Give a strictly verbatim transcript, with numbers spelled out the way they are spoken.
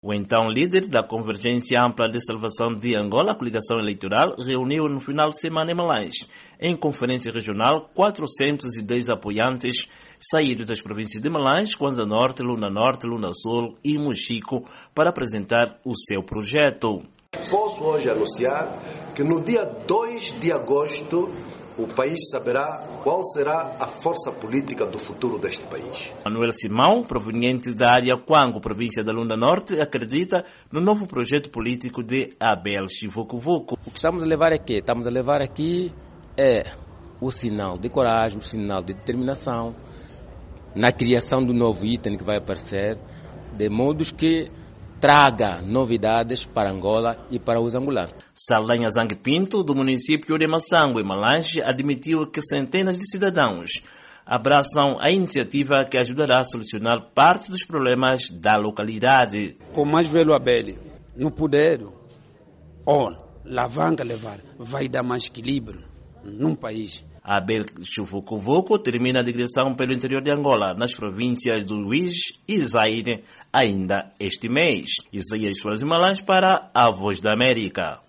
O então líder da Convergência Ampla de Salvação de Angola, a coligação eleitoral, reuniu no final de semana em Malange. Em conferência regional, quatrocentos e dez apoiantes saíram das províncias de Malange, Kwanza Norte, Luna Norte, Luna Sul e Mochico para apresentar o seu projeto. Posso hoje anunciar que no dia dois de agosto o país saberá qual será a força política do futuro deste país. Manuel Simão, proveniente da área Kwango, província da Lunda Norte, acredita no novo projeto político de Abel Chivukuvuku. O que estamos a levar aqui? Estamos a levar aqui é o sinal de coragem, o sinal de determinação na criação do novo item que vai aparecer, de modos que traga novidades para Angola e para os angolanos. Saldanha Zang Pinto, do município de Massango, em Malange, admitiu que centenas de cidadãos abraçam a iniciativa que ajudará a solucionar parte dos problemas da localidade. Com mais velho Abel no poder, ou Lavanga levar, vai dar mais equilíbrio num país. Abel Chivukuvuku termina a digressão pelo interior de Angola, nas províncias do Luís e Zaire, ainda este mês. Isaías Soares de Malange para a Voz da América.